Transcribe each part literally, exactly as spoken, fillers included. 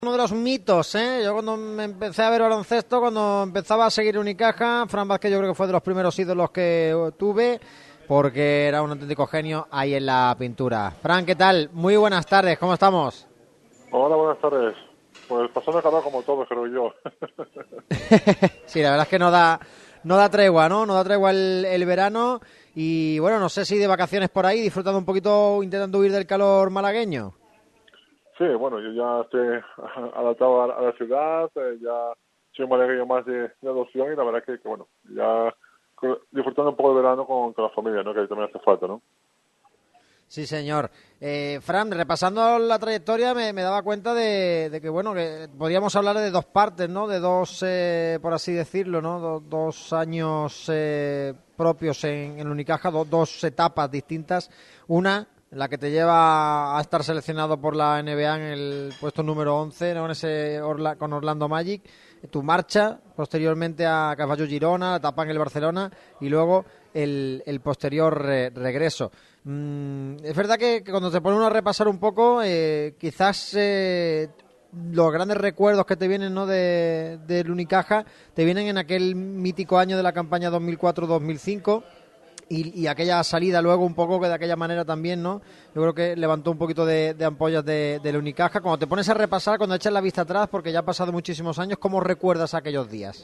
Uno de los mitos, ¿eh? Yo cuando me empecé a ver baloncesto, cuando empezaba a seguir Unicaja, Fran Vázquez yo creo que fue de los primeros ídolos que tuve, porque era un auténtico genio ahí en la pintura. Fran, ¿qué tal? Muy buenas tardes, ¿cómo estamos? Hola, buenas tardes. Pues pasando el calor como todos, creo yo. Sí, la verdad es que no da, no da tregua, ¿no? No da tregua el, el verano y bueno, no sé si de vacaciones por ahí, disfrutando un poquito, intentando huir del calor malagueño. Sí, bueno, yo ya estoy adaptado a, a la ciudad, eh, ya soy un malagueño más de, de adopción y la verdad que, que bueno, ya co- disfrutando un poco del verano con, con la familia, ¿no? Que también hace falta, ¿no? Sí, señor. Eh, Fran, repasando la trayectoria, me, me daba cuenta de, de que, bueno, que podíamos hablar de dos partes, ¿no? De dos, eh, por así decirlo, ¿no? Do- dos años eh, propios en, en Unicaja, do- dos etapas distintas. Una, la que te lleva a estar seleccionado por la N B A en el puesto número once, ¿no? En ese Orla- con Orlando Magic. Tu marcha, posteriormente a Caballo Girona, la etapa en el Barcelona y luego el, el posterior eh, regreso. Mm, es verdad que, que cuando te pone uno a repasar un poco, eh, quizás eh, los grandes recuerdos que te vienen, ¿no? de, del Unicaja te vienen en aquel mítico año de la campaña dos mil cuatro dos mil cinco y, y aquella salida luego un poco que de aquella manera también, ¿no? Yo creo que levantó un poquito de, de ampollas de, del Unicaja. Cuando te pones a repasar, cuando echas la vista atrás, porque ya han pasado muchísimos años, ¿cómo recuerdas aquellos días?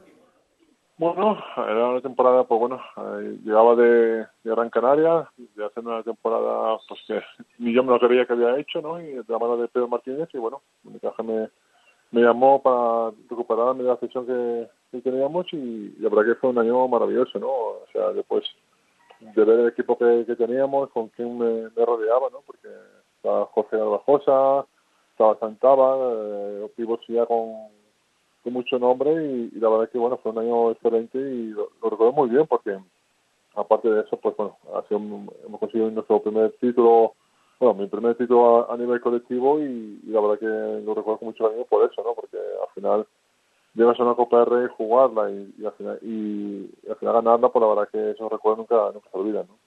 Bueno, era una temporada, pues bueno, eh, llegaba de, de Gran Canaria, de hacer una temporada pues que ni yo me lo creía que había hecho, ¿no? Y de la mano de Pedro Martínez y bueno, Unicaja me, me llamó para recuperarme de la sesión que, que teníamos y la verdad que fue un año maravilloso, ¿no? O sea, después de ver el equipo que, que teníamos, con quien me, me rodeaba, ¿no? Porque estaba José Garbajosa, estaba Santaba, eh, pibos ya con, con mucho nombre y, y la verdad que bueno, fue un año excelente y lo, lo recuerdo muy bien porque aparte de eso, pues bueno, ha sido un- hemos conseguido nuestro primer título, bueno, mi primer título a, a nivel colectivo y, y la verdad que lo recuerdo con mucho cariño por eso, ¿no? Porque al final llegas a una Copa del Rey, jugarla y, y, al final, y, y al final ganarla, pues la verdad que esos recuerdos nunca, nunca se olvidan, ¿no?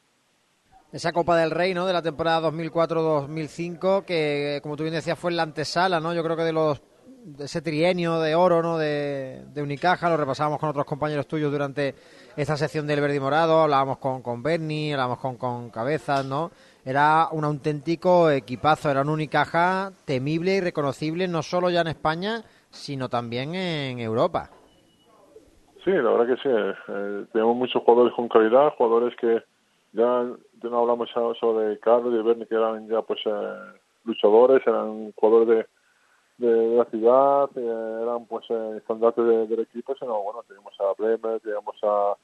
Esa Copa del Rey, ¿no? De la temporada dos mil cuatro dos mil cinco, que como tú bien decías fue en la antesala, ¿no? Yo creo que de los de ese trienio de oro, ¿no? De, de Unicaja, lo repasábamos con otros compañeros tuyos durante esta sección del Verde y Morado, hablábamos con, con Berni, hablábamos con, con Cabezas, ¿no? Era un auténtico equipazo, era un Unicaja temible y reconocible, no solo ya en España, sino también en Europa. Sí, la verdad que sí. Eh, tenemos muchos jugadores con calidad, jugadores que ya, ya no hablamos ya sobre Carlos y Berni, que eran ya pues eh, luchadores, eran jugadores de, de la ciudad, eh, eran pues eh, estandartes de, del equipo, sino bueno, teníamos a Bremer, teníamos a,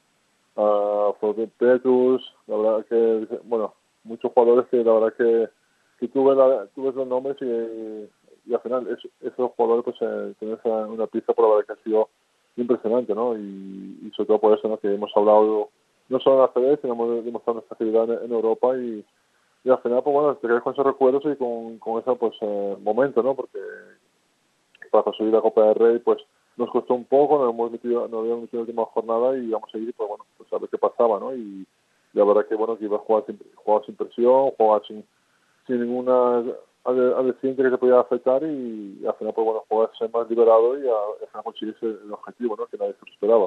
a Florian Petrus, la verdad que, bueno, muchos jugadores que la verdad que, que tuve, la, tuve los nombres y, y al final es, esos jugadores pues eh, tener una pista por la verdad que ha sido impresionante, ¿no? Y, y sobre todo por eso, ¿no? Que hemos hablado no solo en la C B, sino hemos demostrado nuestra actividad en, en Europa y, y al final, pues bueno, te quedas con esos recuerdos y con, con ese pues eh, momento, ¿no? Porque para conseguir la Copa del Rey, pues nos costó un poco, nos hemos metido, nos habíamos metido en la última jornada y vamos a ir, pues bueno, pues a ver qué pasaba, ¿no? Y la verdad que bueno, que iba a jugar sin, jugar sin presión, jugar sin, sin ninguna adeciente que se podía afectar y, y al final, pues bueno, jugar ser más liberado y al final conseguir ese, el objetivo, ¿no? Que nadie se lo esperaba.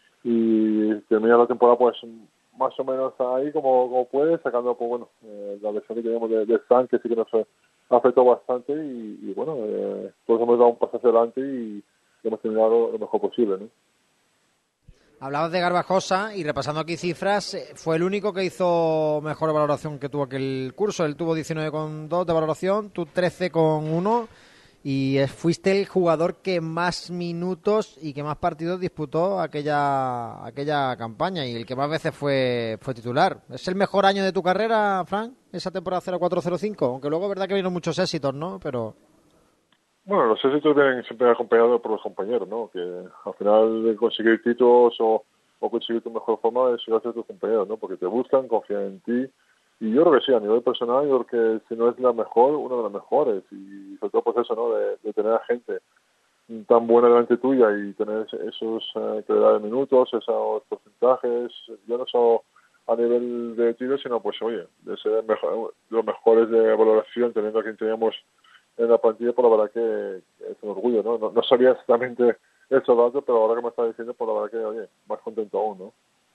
Y termina la temporada, pues más o menos ahí como, como puede, sacando, pues bueno, eh, la lesión que teníamos de, de Stan, que sí que nos afectó bastante y, y bueno, eh, todos hemos dado un paso hacia adelante y hemos terminado lo mejor posible, ¿no? Hablabas de Garbajosa y repasando aquí cifras, eh, fue el único que hizo mejor valoración que tuvo aquel curso. Él tuvo diecinueve coma dos de valoración, tú trece coma uno y eh, fuiste el jugador que más minutos y que más partidos disputó aquella aquella campaña y el que más veces fue fue titular. ¿Es el mejor año de tu carrera, Frank? Esa temporada cero cuatro cero cinco, aunque luego es verdad que vino muchos éxitos, ¿no? Pero Bueno, los éxitos vienen siempre acompañados por los compañeros, ¿no? Que al final de conseguir títulos o, o conseguir tu mejor forma es gracias a tus compañeros, ¿no? Porque te buscan, confían en ti. Y yo creo que sí, a nivel personal, yo creo que si no es la mejor, una de las mejores. Y sobre todo, pues eso, ¿no? De, de tener a gente tan buena delante tuya y tener esos eh, calidad de minutos, esos porcentajes, ya no solo a nivel de tiro, sino pues oye, de ser mejor, los mejores de valoración, teniendo a quien teníamos en la plantilla, por la verdad que, que es un orgullo, ¿no? ¿no? No sabía exactamente esos datos, pero ahora que me está diciendo, por la verdad que, oye, más contento aún, ¿no?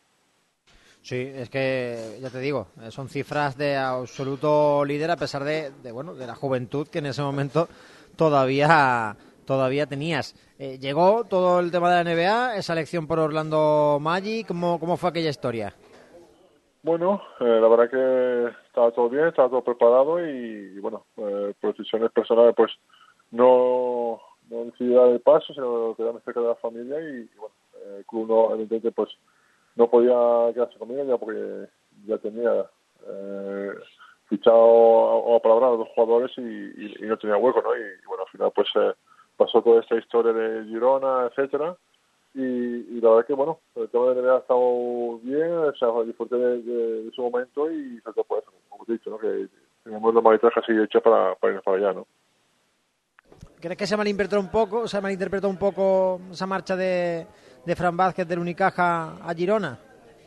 Sí, es que ya te digo, son cifras de absoluto líder a pesar de, de bueno, de la juventud que en ese momento todavía todavía tenías. Eh, llegó todo el tema de la N B A, esa elección por Orlando Magic, ¿cómo, cómo fue aquella historia? Bueno, eh, la verdad que estaba todo bien, estaba todo preparado y, y bueno, eh, por decisiones personales pues no, no decidí dar el paso, sino quedarme cerca de la familia y, y bueno, eh, el club no, evidentemente pues no podía quedarse conmigo ya porque ya tenía eh, fichado o apalabrado a dos jugadores y, y, y no tenía hueco, ¿no? Y, y bueno, al final pues eh, pasó toda esta historia de Girona, etcétera. Y, y la verdad que, bueno, el tema de N B A ha estado bien, o sea, disfruté de, de, de su momento y sobre todo por eso, como te he dicho, ¿no? Que tenemos la maleta casi hecha para, para irnos para allá, ¿no? ¿Crees que se malinterpretó un poco, se malinterpretó un poco esa marcha de, de Fran Vázquez del Unicaja a Girona?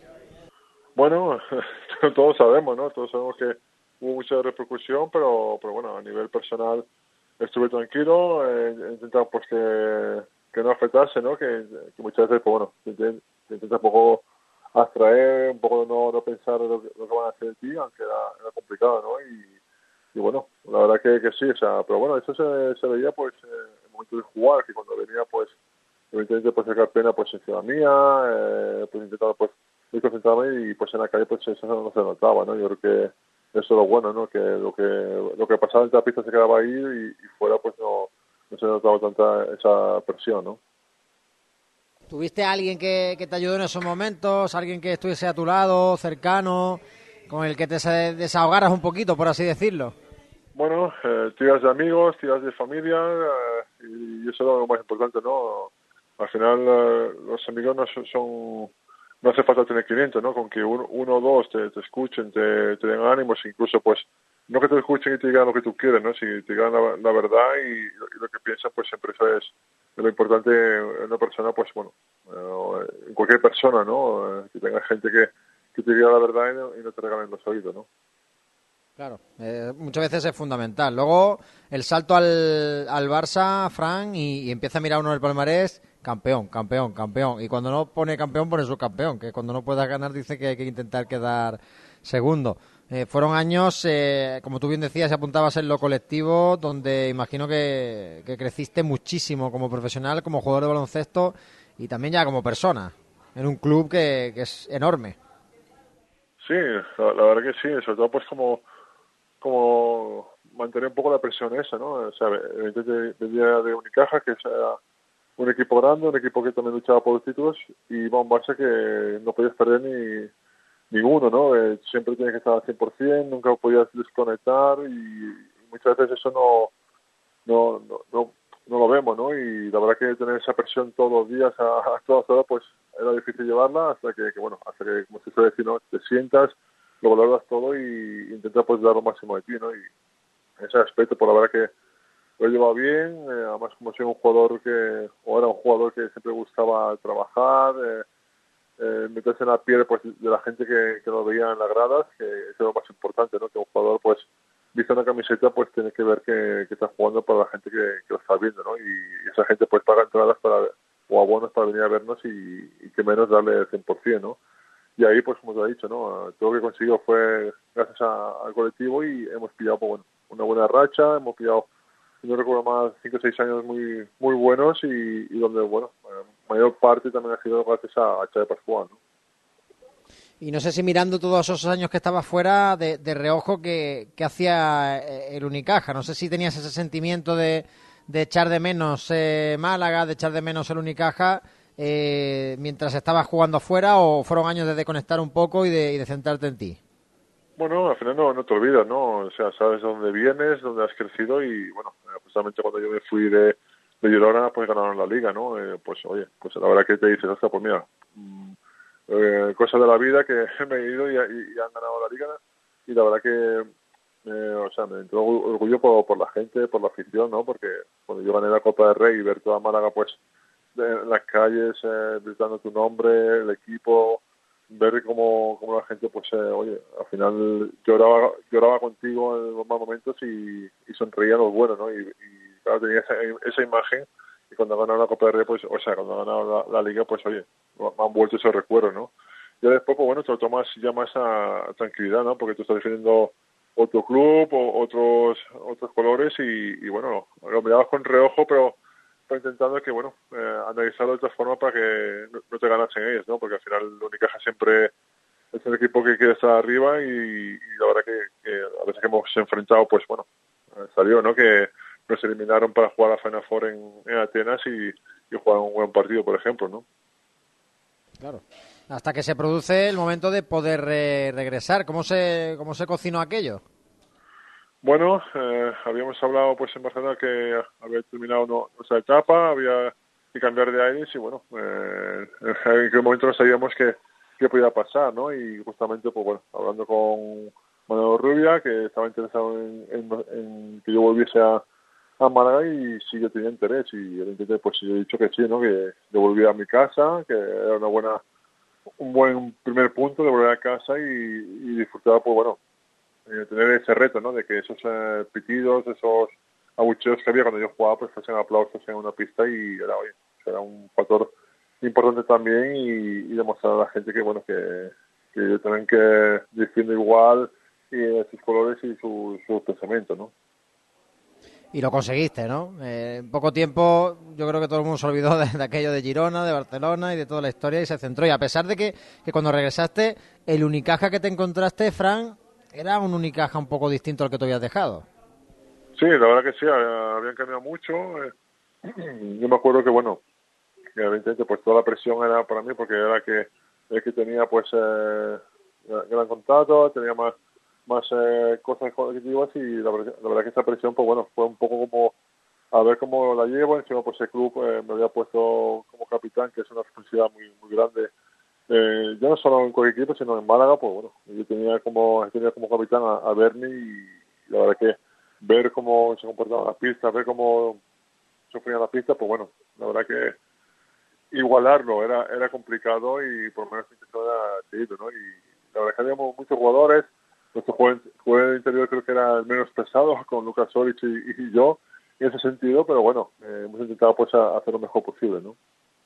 Bueno, todos sabemos, ¿no? Todos sabemos que hubo mucha repercusión, pero, pero bueno, a nivel personal estuve tranquilo, eh, he intentado pues que, que no afectase, ¿no? Que, que muchas veces, pues bueno, intenta, intenta un poco abstraer, un poco no, no pensar lo que, lo que van a hacer de ti, aunque era, era complicado, ¿no? Y, y bueno, la verdad que, que sí, o sea, pero bueno, eso se, se veía pues en el momento de jugar, que cuando venía pues evidentemente pues sacar pena pues encima mía, eh, pues intentaba pues muy concentrarme y pues en la calle pues eso no se notaba, ¿no? Yo creo que eso es lo bueno, ¿no? Que lo que lo que pasaba en la pista se quedaba ahí y, y fuera pues no, no se notaba tanta esa presión, ¿no? ¿Tuviste a alguien que, que te ayudó en esos momentos? ¿Alguien que estuviese a tu lado, cercano, con el que te desahogaras un poquito, por así decirlo? Bueno, eh, tiras de amigos, tiras de familia eh, y eso es lo más importante, ¿no? Al final eh, los amigos no son, son no hace falta tener quinientos, ¿no? Con que uno, uno o dos te, te escuchen, te, te den ánimos, incluso pues no que te escuchen y te digan lo que tú quieres, ¿no? Si te digan la, la verdad y, y lo que piensan, pues siempre eso es lo importante en una persona, pues bueno, eh, en cualquier persona, ¿no? Eh, que tenga gente que, que te diga la verdad y no, y no te regalen los oídos, ¿no? Claro, eh, muchas veces es fundamental. Luego el salto al, al Barça, Fran, y, y empieza a mirar uno el palmarés, campeón, campeón, campeón. Y cuando no pone campeón, pone subcampeón, que cuando no pueda ganar dice que hay que intentar quedar segundo. Eh, fueron años, eh, como tú bien decías, apuntabas en lo colectivo, donde imagino que, que creciste muchísimo como profesional, como jugador de baloncesto y también ya como persona, en un club que, que es enorme. Sí, la, la verdad que sí, sobre todo pues como como mantener un poco la presión esa, ¿no? O sea, evidentemente venía de Unicaja, que era un equipo grande, un equipo que también luchaba por los títulos, y iba a un Barça que no podías perder ni ninguno, ¿no? Eh, siempre tienes que estar al cien por ciento, nunca podías desconectar, y muchas veces eso no no, no, no, no lo vemos, ¿no? Y la verdad que tener esa presión todos los días, a, a todas horas, pues era difícil llevarla, hasta que, que, bueno, hasta que, como se suele decir, ¿no? Te sientas, lo valoras todo y intentas pues dar lo máximo de ti, ¿no? Y en ese aspecto, por la verdad que lo he llevado bien, eh, además como soy un jugador que, o era un jugador que siempre gustaba trabajar, eh, eh, meterse en la piel pues de la gente que, que lo veía en las gradas, que eso es lo más importante, ¿no? Que un jugador pues viste una camiseta pues tiene que ver que, que está jugando para la gente que, que lo está viendo, ¿no? Y, y esa gente pues paga entradas para o abonos para venir a vernos y, y que menos darle el cien por ciento, ¿no? Y ahí, pues como te he dicho, ¿no? Todo lo que consiguió fue gracias a, al colectivo y hemos pillado pues, bueno, una buena racha, hemos pillado, si no recuerdo más, cinco o seis años muy muy buenos y, y donde, bueno, eh, mayor parte también ha sido gracias a, a Xavi Pascual, ¿no? Y no sé si mirando todos esos años que estabas fuera, de, de reojo, que, que hacía el Unicaja. No sé si tenías ese sentimiento de, de echar de menos eh, Málaga, de echar de menos el Unicaja, eh, mientras estabas jugando fuera, o fueron años de desconectar un poco y de, y de centrarte en ti. Bueno, al final no, no te olvidas, ¿no? O sea, sabes dónde vienes, dónde has crecido y, bueno, justamente cuando yo me fui de, de Girona, pues ganaron la Liga, ¿no? Eh, pues, oye, pues la verdad que te dices, hostia, pues mira, mmm, eh, cosas de la vida que me he ido y, y, y han ganado la Liga y la verdad que, eh, o sea, me entró orgullo por, por la gente, por la afición, ¿no? Porque cuando yo gané la Copa del Rey y ver toda Málaga, pues, en las calles, eh, gritando tu nombre, el equipo, ver cómo, cómo la gente, pues, eh, oye, al final lloraba lloraba contigo en los malos momentos y, y sonreía en los buenos, ¿no? Y, y claro, tenía esa, esa imagen y cuando ha ganado la Copa del Rey, pues, o sea, cuando ha ganado la, la Liga, pues, oye, me han vuelto esos recuerdos, ¿no? Y después, pues, bueno, te lo tomas ya más a, a tranquilidad, ¿no? Porque tú estás defendiendo otro club o otros otros colores y, y bueno, lo mirabas con reojo, pero intentando que, bueno, eh, analizarlo de otra forma para que no, no te ganasen ellos, ¿no? Porque al final el Unicaja siempre es el equipo que quiere estar arriba y, y la verdad que, que a veces que hemos enfrentado, pues bueno, eh, salió, ¿no? Que nos eliminaron para jugar a Final Four en, en Atenas y, y jugar un buen partido, por ejemplo, ¿no? Claro. Hasta que se produce el momento de poder eh, regresar. ¿Cómo se, cómo se cocinó aquello? Bueno, eh, habíamos hablado pues en Barcelona que había terminado no, nuestra etapa, había que cambiar de aires y bueno, eh, en aquel momento no sabíamos qué, qué podía pasar, ¿no? Y justamente, pues bueno, hablando con Manuel Rubia, que estaba interesado en, en, en que yo volviese a, a Málaga y sí yo tenía interés y evidentemente pues yo he dicho que sí, ¿no? Que yo volvía a mi casa, que era una buena, un buen primer punto de volver a casa y, y disfrutar, pues bueno, eh, tener ese reto, ¿no? De que esos eh, pitidos, esos abucheos que había cuando yo jugaba, pues fuesen aplausos en una pista y era, oye, era un factor importante también y, y demostrar a la gente que, bueno, que, que yo también que defiendo igual y eh, sus colores y sus su pensamientos, ¿no? Y lo conseguiste, ¿no? Eh, en poco tiempo yo creo que todo el mundo se olvidó de, de aquello de Girona, de Barcelona y de toda la historia y se centró. Y a pesar de que, que cuando regresaste, el Unicaja que te encontraste, Fran, era un Unicaja un poco distinto al que te habías dejado. Sí, la verdad que sí, habían cambiado mucho. Yo me acuerdo que, bueno, que evidentemente pues toda la presión era para mí porque era que el que tenía pues eh, gran contrato, tenía más más eh, cosas positivas y la, la verdad que esa presión pues bueno fue un poco como a ver cómo la llevo. Encima pues el club eh, me había puesto como capitán, que es una responsabilidad muy muy grande, eh, ya no solo en cualquier equipo sino en Málaga. Pues bueno, yo tenía como tenía como capitán a, a Berni y la verdad que ver cómo se comportaba la pista, ver cómo sufría la pista, pues bueno, la verdad que igualarlo era era complicado y por lo menos intentó seguirlo, ¿no? Y la verdad que habíamos muchos jugadores. Nuestro juego, juego interior creo que era el menos pesado con Lucas Solic y, y yo en ese sentido, pero bueno, eh, hemos intentado pues a, hacer lo mejor posible, ¿no?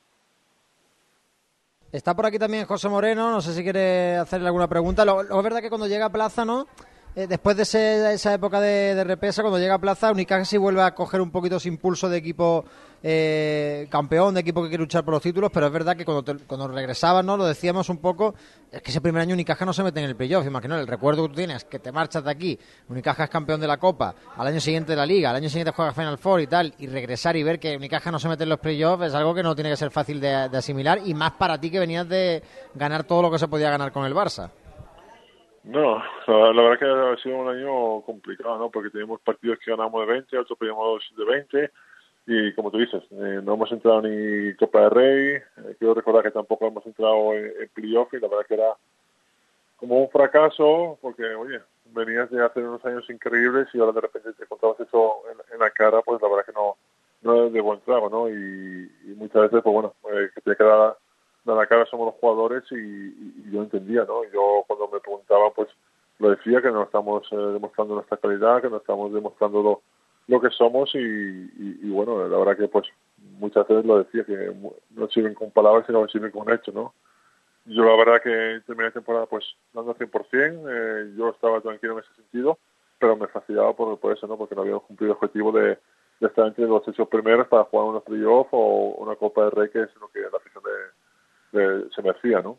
Está por aquí también José Moreno, no sé si quiere hacerle alguna pregunta. Lo, lo es verdad que cuando llega a Plaza, ¿no? Eh, después de ese, esa época de, de repesa, cuando llega a Plaza, Unicaja sí vuelve a coger un poquito ese impulso de equipo eh, campeón, de equipo que quiere luchar por los títulos, pero es verdad que cuando, te, cuando regresabas, ¿no? Lo decíamos un poco, es que ese primer año Unicaja no se mete en el playoff. Imagino el recuerdo que tú tienes, que te marchas de aquí, Unicaja es campeón de la Copa, al año siguiente de la Liga, al año siguiente juega Final Four y tal, y regresar y ver que Unicaja no se mete en los playoffs es algo que no tiene que ser fácil de, de asimilar, y más para ti que venías de ganar todo lo que se podía ganar con el Barça. No, la, la verdad que ha sido un año complicado, ¿no? Porque teníamos partidos que ganamos de veinte, otros perdíamos de veinte y como tú dices, eh, no hemos entrado ni Copa de Rey, eh, quiero recordar que tampoco hemos entrado en, en playoff y la verdad que era como un fracaso porque, oye, venías de hacer unos años increíbles y ahora de repente te encontrabas eso en, en la cara, pues la verdad que no, no es de buen trago, ¿no? Y, y muchas veces, pues bueno, eh, que te queda de la cara somos los jugadores y, y, y yo entendía, ¿no? Yo cuando me preguntaban, pues lo decía, que no estamos eh, demostrando nuestra calidad, que no estamos demostrando lo, lo que somos y, y, y bueno, la verdad que pues muchas veces lo decía, que no sirven con palabras sino sirven con hechos, ¿no? Yo la verdad que terminé la temporada pues dando cien por ciento, eh, yo estaba tranquilo en ese sentido, pero me fastidiaba por, por eso, ¿no? Porque no habíamos cumplido el objetivo de, de estar entre los ocho primeros para jugar unos playoffs o una Copa de Rey, que es lo que la afición de, de, se merecía, ¿no?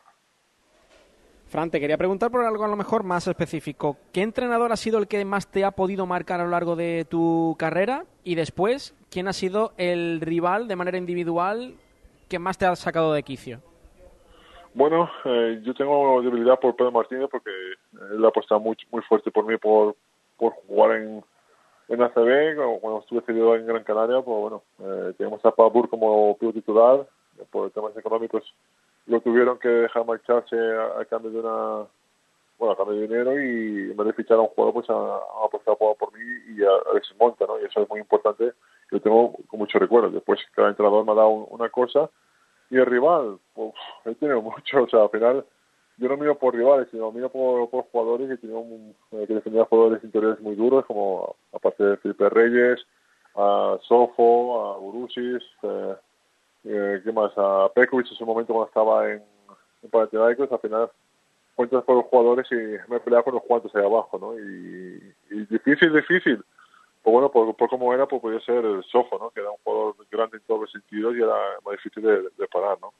Fran, te quería preguntar por algo a lo mejor más específico. ¿Qué entrenador ha sido el que más te ha podido marcar a lo largo de tu carrera? Y después, ¿quién ha sido el rival de manera individual que más te ha sacado de quicio? Bueno, eh, yo tengo debilidad por Pedro Martínez porque él ha apostado muy, muy fuerte por mí por, por jugar en, en A C B. Cuando estuve cedido en Gran Canaria, pues bueno, eh, tenemos a Pabur como pivo titular. Por temas económicos lo tuvieron que dejar marcharse a, a cambio de una bueno a cambio de dinero y en vez de fichar a un jugador pues ha apostado por, por mí y a, a ver si monta, ¿no? Y eso es muy importante, que lo tengo con mucho recuerdo. Después cada entrenador me ha dado un, una cosa Y el rival, pues he tenido mucho, o sea, al final yo no miro por rivales, sino miro por, por jugadores que tienen un, eh, que defendían jugadores interiores muy duros, como aparte de Felipe Reyes, a Sofo, a Burusis, eh, eh, ¿qué más? A Pekovic en su momento cuando estaba en, en Panathinaikos. Al final cuentas por los jugadores y me he peleado con los cuantos ahí abajo, ¿no? Y, y difícil, difícil. Pues bueno, por, por cómo era, pues podía ser el Sofo, ¿no? Que era un jugador grande en todos los sentidos y era más difícil de, de parar, ¿no?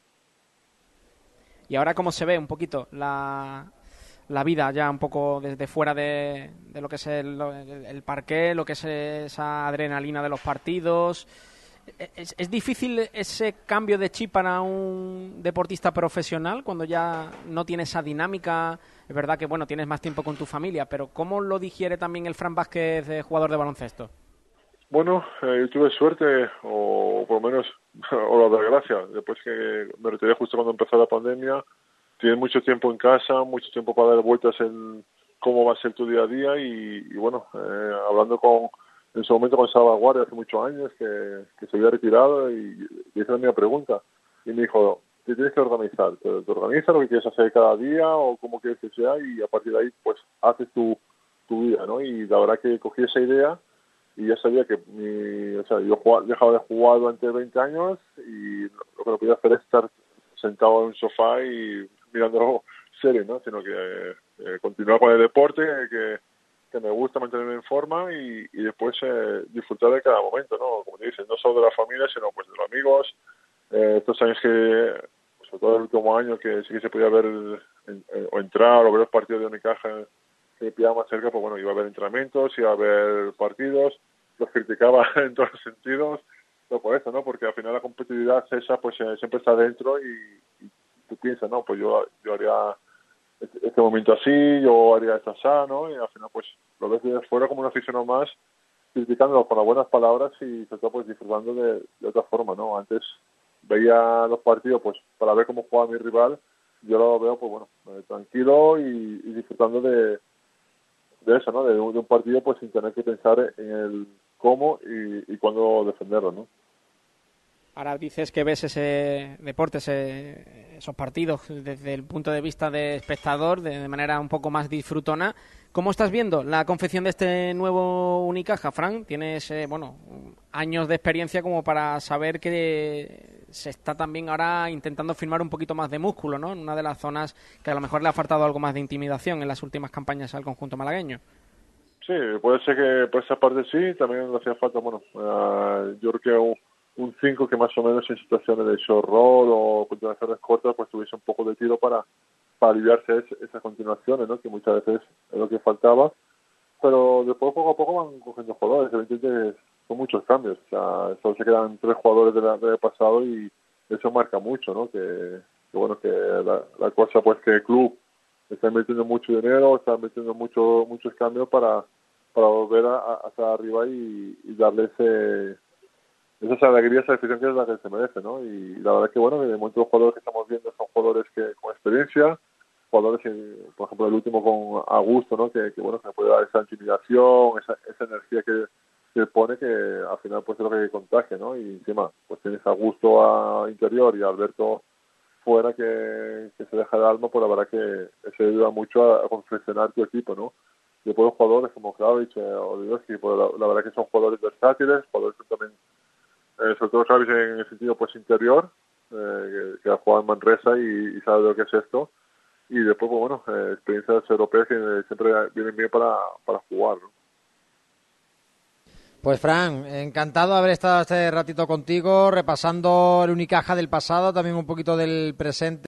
Y ahora cómo se ve un poquito la, la vida ya un poco desde fuera de, de lo que es el, el, el parqué, lo que es esa adrenalina de los partidos. ¿Es, ¿Es difícil ese cambio de chip para un deportista profesional cuando ya no tiene esa dinámica? Es verdad que, bueno, tienes más tiempo con tu familia, pero ¿cómo lo digiere también el Fran Vázquez, de jugador de baloncesto? Bueno, eh, yo tuve suerte, o por lo menos, o la desgracia, después que me retiré justo cuando empezó la pandemia. Tienes mucho tiempo en casa, mucho tiempo para dar vueltas en cómo va a ser tu día a día y, y bueno, eh, hablando con, en su momento con Salva Guardia hace muchos años, que, que se había retirado y, y esa es mi pregunta. Y me dijo, te tienes que organizar, te, te organizas lo que quieres hacer cada día o cómo quieres que sea y a partir de ahí pues haces tu, tu vida, ¿no? Y la verdad que cogí esa idea y ya sabía que mi, o sea, yo jugaba, dejaba de jugar durante veinte años y lo que no podía hacer es estar sentado en un sofá y mirando series, ¿no? Sino que eh, continuar con el deporte, que, que me gusta mantenerme en forma y, y después eh, disfrutar de cada momento, ¿no? Como te dicen, no solo de la familia, sino pues de los amigos. Eh, estos años que, sobre todo el último año, que sí que se podía ver el, en, en, o entrar o ver los partidos de Unicaja que me pillaba más cerca, pues bueno, iba a ver entrenamientos, iba a ver partidos, los criticaba en todos los sentidos, pero por eso, ¿no? Porque al final la competitividad esa pues eh, siempre está dentro y, y tú piensas, no, pues yo, yo haría este, este momento así, yo haría esto así, ¿no? Y al final pues lo ves desde fuera como un aficionado más, criticándolo con las buenas palabras y sobre todo pues disfrutando de, de otra forma, ¿no? Antes veía los partidos pues para ver cómo jugaba mi rival, yo lo veo pues bueno, eh, tranquilo y, y disfrutando de, de eso, ¿no? De un, de un partido pues sin tener que pensar en el cómo y, y cuándo defenderlo, ¿no? Ahora dices que ves ese deporte, ese, esos partidos desde el punto de vista de espectador, de, de manera un poco más disfrutona. ¿Cómo estás viendo la confección de este nuevo Unicaja, Fran? Tienes, eh, bueno, años de experiencia como para saber que se está también ahora intentando firmar un poquito más de músculo, ¿no? En una de las zonas que a lo mejor le ha faltado algo más de intimidación en las últimas campañas al conjunto malagueño. Sí, puede ser que por esa parte sí, también le hacía falta, bueno, uh, yo creo que un, un cinco que más o menos en situaciones de short roll o continuaciones cortas pues tuviese un poco de tiro para, para aliviarse es, esas continuaciones, ¿no? Que muchas veces es lo que faltaba, pero después poco a poco van cogiendo jugadores, evidentemente son muchos cambios, o sea, solo se quedan tres jugadores del de del pasado y eso marca mucho, ¿no? Que, que bueno, que la, la cosa pues que el club está invirtiendo mucho dinero, está invirtiendo mucho, muchos cambios para para volver a, a, hacia arriba y, y darle ese, esa alegría, esa afición que es la que se merece, ¿no? Y la verdad es que, bueno, de momento los jugadores que estamos viendo son jugadores que con experiencia, jugadores que, por ejemplo, el último con Augusto, ¿no? Que, que bueno, que puede dar esa intimidación, esa, esa energía que, que pone, que al final pues es lo que contagia, ¿no? Y encima, pues tienes a Augusto a interior y a Alberto fuera que, que se deja el alma, pues la verdad que eso ayuda mucho a, a confeccionar tu equipo, ¿no? Y después jugadores como Kravitz eh, o Dioski, pues la, la verdad que son jugadores versátiles, jugadores que también, eh, sobre todo Kravitz en el sentido pues interior, eh, que, que ha jugado en Manresa y, y sabe lo que es esto. Y después, pues bueno, eh, experiencias europeas que siempre vienen bien para, para jugar, ¿no? Pues Fran, encantado de haber estado este ratito contigo, repasando el Unicaja del pasado, también un poquito del presente.